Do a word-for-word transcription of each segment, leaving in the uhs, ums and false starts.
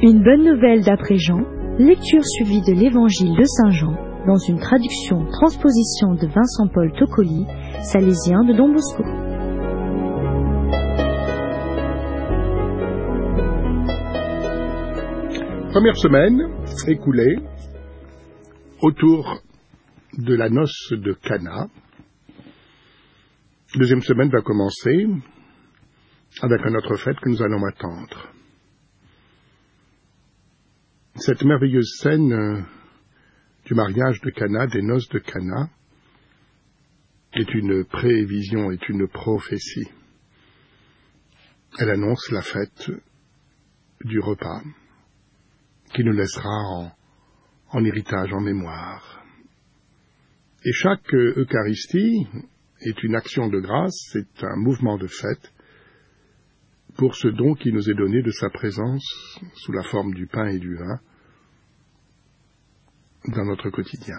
Une bonne nouvelle d'après Jean, lecture suivie de l'Évangile de Saint Jean, dans une traduction transposition de Vincent-Paul Toccoli, salésien de Don Bosco. Première semaine écoulée autour de la noce de Cana. Deuxième semaine va commencer avec un autre fête que nous allons attendre. Cette merveilleuse scène du mariage de Cana, des noces de Cana, est une prévision, est une prophétie. Elle annonce la fête du repas qui nous laissera en, en héritage, en mémoire. Et chaque Eucharistie est une action de grâce, c'est un mouvement de fête pour ce don qui nous est donné de sa présence sous la forme du pain et du vin dans notre quotidien.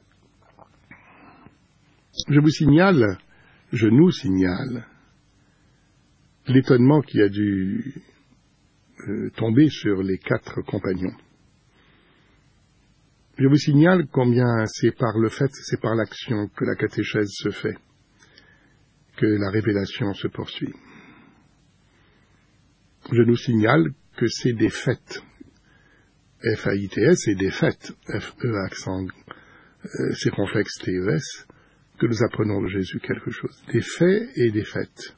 Je vous signale, je nous signale, l'étonnement qui a dû euh, tomber sur les quatre compagnons. Je vous signale combien c'est par le fait, c'est par l'action que la catéchèse se fait, que la révélation se poursuit. Je nous signale que c'est des fêtes, F A I T S, c'est des fêtes, F E accent euh, circonflexe T E S, que nous apprenons de Jésus quelque chose. Des faits et des fêtes.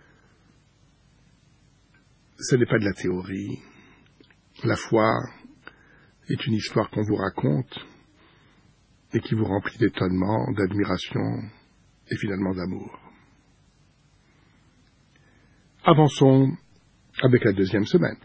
Ce n'est pas de la théorie. La foi est une histoire qu'on vous raconte et qui vous remplit d'étonnement, d'admiration et finalement d'amour. Avançons avec la deuxième semaine.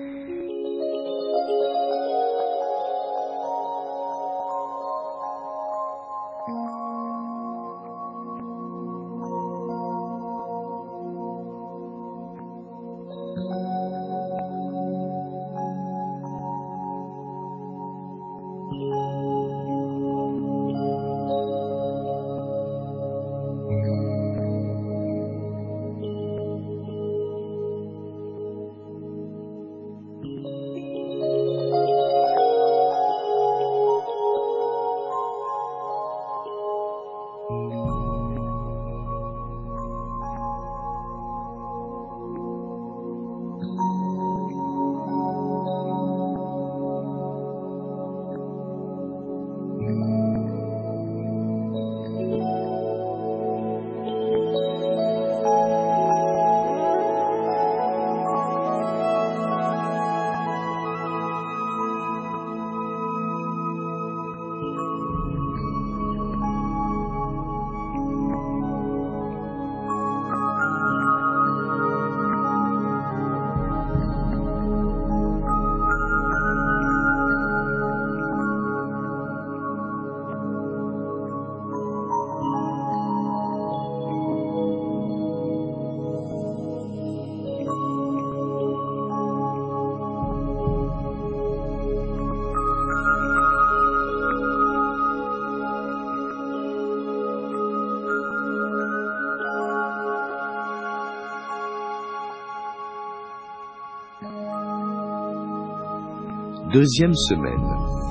Deuxième semaine.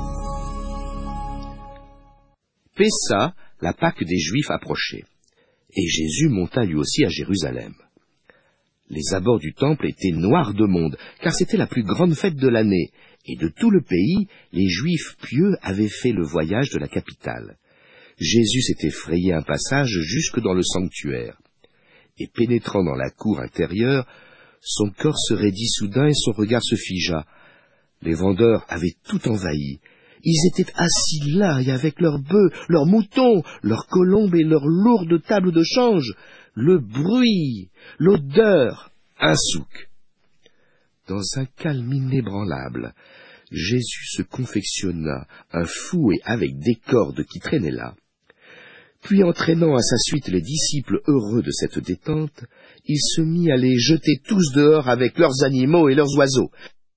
Pessa, la Pâque des Juifs, approchait, et Jésus monta lui aussi à Jérusalem. Les abords du temple étaient noirs de monde, car c'était la plus grande fête de l'année, et de tout le pays, les Juifs pieux avaient fait le voyage de la capitale. Jésus s'était frayé un passage jusque dans le sanctuaire, et pénétrant dans la cour intérieure, son corps se raidit soudain et son regard se figea. Les vendeurs avaient tout envahi. Ils étaient assis là, et avec leurs bœufs, leurs moutons, leurs colombes et leurs lourdes tables de change. Le bruit, l'odeur, un souk. Dans un calme inébranlable, Jésus se confectionna un fouet avec des cordes qui traînaient là. Puis, entraînant à sa suite les disciples heureux de cette détente, il se mit à les jeter tous dehors avec leurs animaux et leurs oiseaux.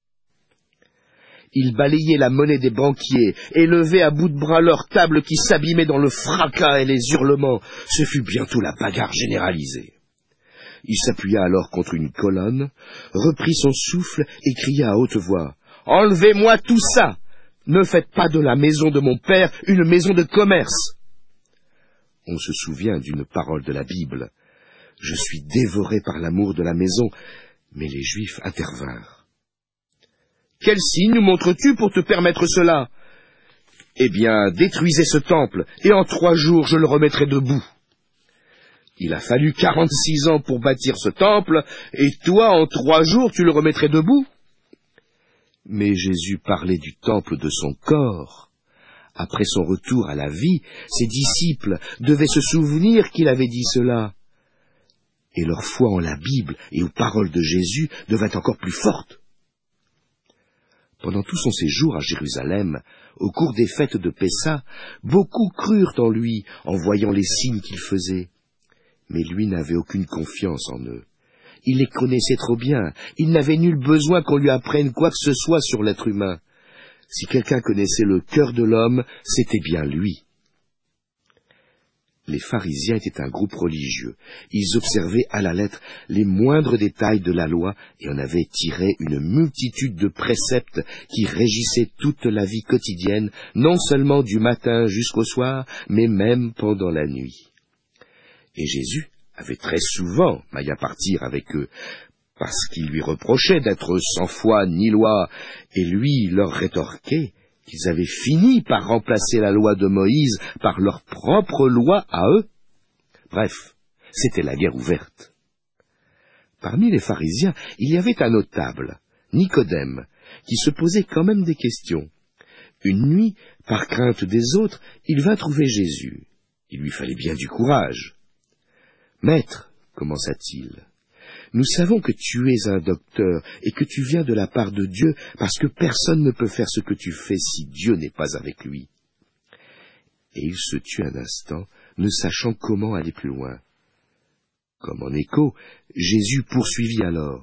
Il balayait la monnaie des banquiers, et levait à bout de bras leurs tables qui s'abîmaient dans le fracas et les hurlements. Ce fut bientôt la bagarre généralisée. Il s'appuya alors contre une colonne, reprit son souffle et cria à haute voix. Enlevez-moi tout ça. Ne faites pas de la maison de mon père une maison de commerce. » On se souvient d'une parole de la Bible. « Je suis dévoré par l'amour de la maison. » Mais les Juifs intervinrent. « Quel signe nous montres-tu pour te permettre cela ? Eh bien, détruisez ce temple, et en trois jours je le remettrai debout. » Il a fallu quarante-six ans pour bâtir ce temple, et toi, en trois jours, tu le remettrais debout? Mais Jésus parlait du temple de son corps. Après son retour à la vie, ses disciples devaient se souvenir qu'il avait dit cela. Et leur foi en la Bible et aux paroles de Jésus devint encore plus forte. Pendant tout son séjour à Jérusalem, au cours des fêtes de Pessa, beaucoup crurent en lui en voyant les signes qu'il faisait. Mais lui n'avait aucune confiance en eux. Il les connaissait trop bien. Il n'avait nul besoin qu'on lui apprenne quoi que ce soit sur l'être humain. Si quelqu'un connaissait le cœur de l'homme, c'était bien lui. Les pharisiens étaient un groupe religieux. Ils observaient à la lettre les moindres détails de la loi et en avaient tiré une multitude de préceptes qui régissaient toute la vie quotidienne, non seulement du matin jusqu'au soir, mais même pendant la nuit. Et Jésus avait très souvent maille à partir avec eux, parce qu'ils lui reprochaient d'être sans foi ni loi, et lui leur rétorquait qu'ils avaient fini par remplacer la loi de Moïse par leur propre loi à eux. Bref, c'était la guerre ouverte. Parmi les pharisiens, il y avait un notable, Nicodème, qui se posait quand même des questions. Une nuit, par crainte des autres, il vint trouver Jésus. Il lui fallait bien du courage. « Maître, commença-t-il, nous savons que tu es un docteur et que tu viens de la part de Dieu parce que personne ne peut faire ce que tu fais si Dieu n'est pas avec lui. » Et il se tut un instant, ne sachant comment aller plus loin. Comme en écho, Jésus poursuivit alors.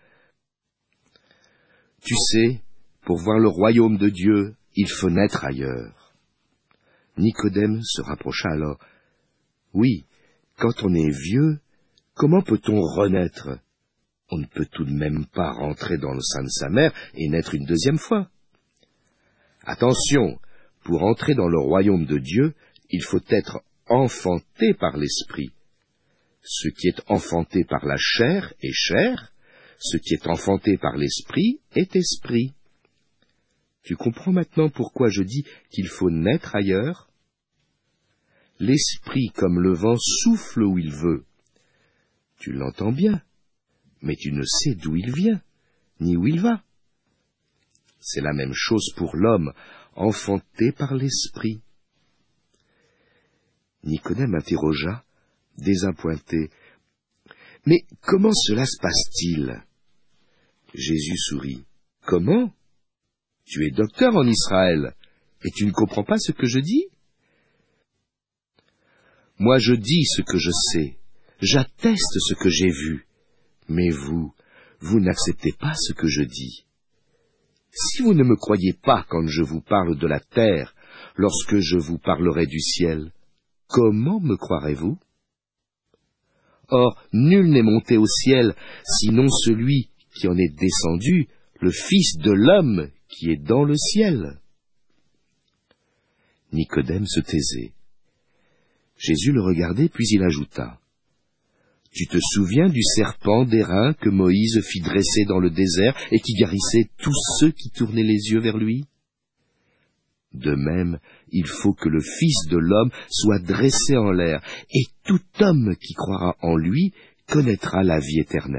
« Tu sais, pour voir le royaume de Dieu, il faut naître ailleurs. » Nicodème se rapprocha alors. « Oui, quand on est vieux, comment peut-on renaître? On ne peut tout de même pas rentrer dans le sein de sa mère et naître une deuxième fois. Attention, pour entrer dans le royaume de Dieu, il faut être enfanté par l'esprit. Ce qui est enfanté par la chair est chair, ce qui est enfanté par l'esprit est esprit. Tu comprends maintenant pourquoi je dis qu'il faut naître ailleurs? L'esprit, comme le vent, souffle où il veut. Tu l'entends bien, mais tu ne sais d'où il vient, ni où il va. C'est la même chose pour l'homme, enfanté par l'esprit. Nicodème interrogea, désappointé. « Mais comment cela se passe-t-il » Jésus sourit. « Comment ? Tu es docteur en Israël, et tu ne comprends pas ce que je dis ? Moi je dis ce que je sais, j'atteste ce que j'ai vu, mais vous, vous n'acceptez pas ce que je dis. Si vous ne me croyez pas quand je vous parle de la terre, lorsque je vous parlerai du ciel, comment me croirez-vous? Or, nul n'est monté au ciel, sinon celui qui en est descendu, le Fils de l'homme qui est dans le ciel. » Nicodème se taisait. Jésus le regardait, puis il ajouta. « Tu te souviens du serpent d'airain que Moïse fit dresser dans le désert et qui guérissait tous ceux qui tournaient les yeux vers lui? De même, il faut que le Fils de l'homme soit dressé en l'air, et tout homme qui croira en lui connaîtra la vie éternelle. »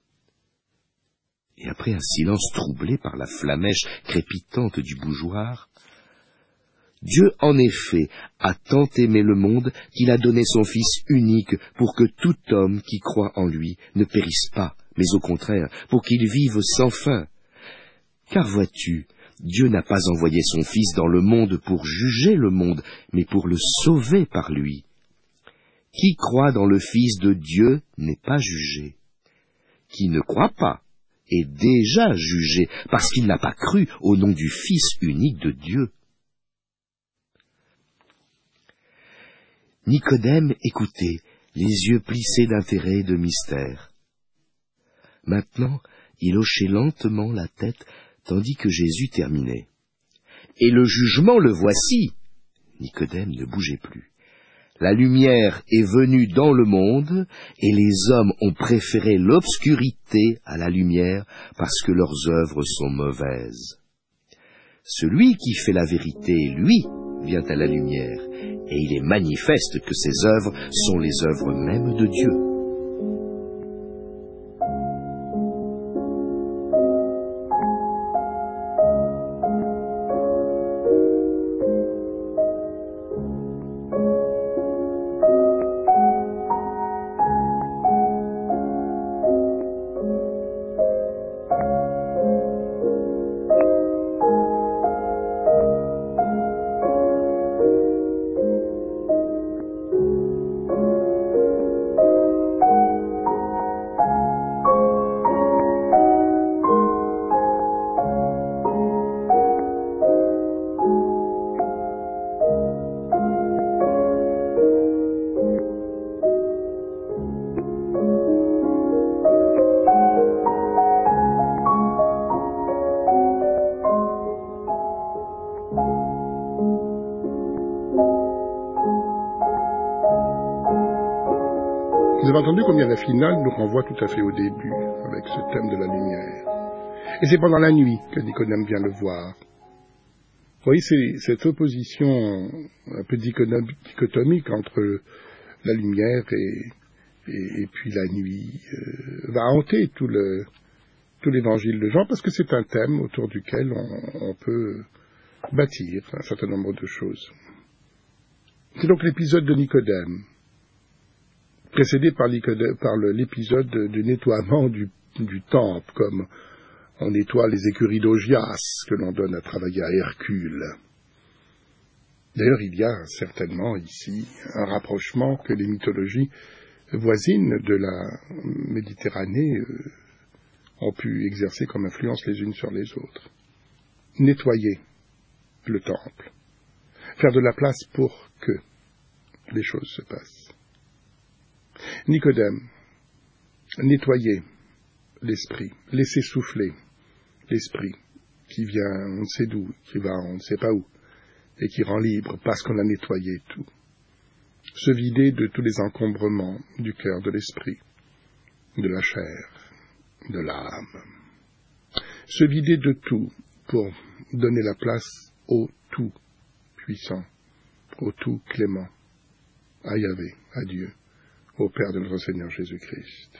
Et après un silence troublé par la flamèche crépitante du bougeoir, Dieu, en effet, a tant aimé le monde qu'il a donné son Fils unique pour que tout homme qui croit en lui ne périsse pas, mais au contraire, pour qu'il vive sans fin. Car vois-tu, Dieu n'a pas envoyé son Fils dans le monde pour juger le monde, mais pour le sauver par lui. Qui croit dans le Fils de Dieu n'est pas jugé. Qui ne croit pas est déjà jugé, parce qu'il n'a pas cru au nom du Fils unique de Dieu. Nicodème écoutait, les yeux plissés d'intérêt et de mystère. Maintenant, il hochait lentement la tête, tandis que Jésus terminait. « Et le jugement, le voici !» Nicodème ne bougeait plus. « La lumière est venue dans le monde, et les hommes ont préféré l'obscurité à la lumière, parce que leurs œuvres sont mauvaises. Celui qui fait la vérité, lui, vient à la lumière, et il est manifeste que ses œuvres sont les œuvres mêmes de Dieu. » Vous avez entendu combien la finale nous renvoie tout à fait au début, avec ce thème de la lumière. Et c'est pendant la nuit que Nicodème vient le voir. Vous voyez, c'est cette opposition un peu dichotomique entre la lumière et, et, et puis la nuit euh, va hanter tout le tout l'évangile de Jean, parce que c'est un thème autour duquel on, on peut bâtir un certain nombre de choses. C'est donc l'épisode de Nicodème, précédé par l'épisode du nettoiement du, du temple, comme on nettoie les écuries d'Augias que l'on donne à travailler à Hercule. D'ailleurs, il y a certainement ici un rapprochement que les mythologies voisines de la Méditerranée euh, ont pu exercer comme influence les unes sur les autres. Nettoyer le temple, faire de la place pour que les choses se passent. Nicodème, nettoyer l'esprit, laisser souffler l'esprit qui vient on ne sait d'où, qui va on ne sait pas où, et qui rend libre parce qu'on a nettoyé tout. Se vider de tous les encombrements du cœur, de l'esprit, de la chair, de l'âme. Se vider de tout pour donner la place au tout puissant, au tout clément, à Yahvé, à Dieu, au Père de notre Seigneur Jésus-Christ.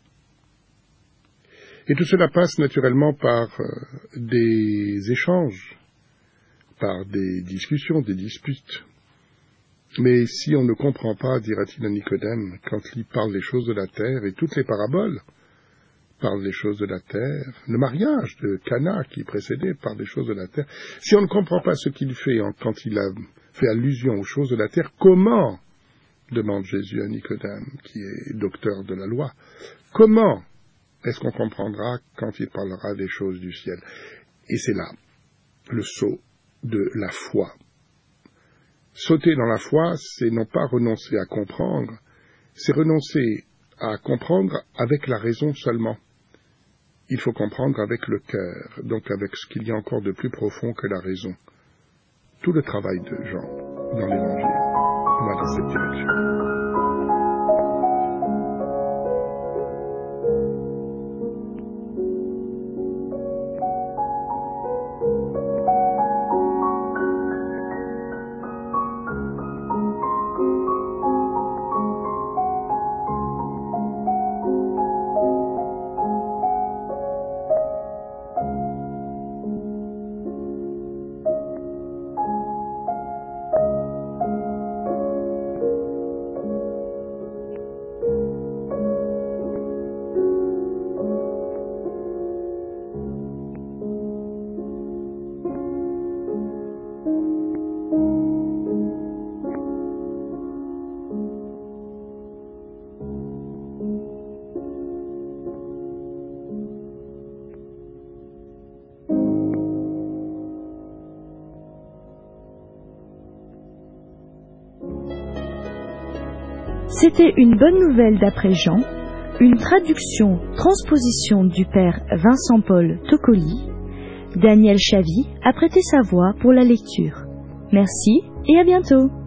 Et tout cela passe naturellement par euh, des échanges, par des discussions, des disputes. Mais si on ne comprend pas, dira-t-il à Nicodème, quand il parle des choses de la terre, et toutes les paraboles parlent des choses de la terre, le mariage de Cana qui précédait parle des choses de la terre, si on ne comprend pas ce qu'il fait quand il a fait allusion aux choses de la terre, comment, demande Jésus à Nicodème, qui est docteur de la loi, comment est-ce qu'on comprendra quand il parlera des choses du ciel? Et c'est là le saut de la foi. Sauter dans la foi, c'est non pas renoncer à comprendre, c'est renoncer à comprendre avec la raison seulement. Il faut comprendre avec le cœur, donc avec ce qu'il y a encore de plus profond que la raison. Tout le travail de Jean dans l'Évangile va dans cette direction. C'était une bonne nouvelle d'après Jean, une traduction, transposition du père Vincent-Paul Toccoli, Daniel Chavy a prêté sa voix pour la lecture. Merci et à bientôt.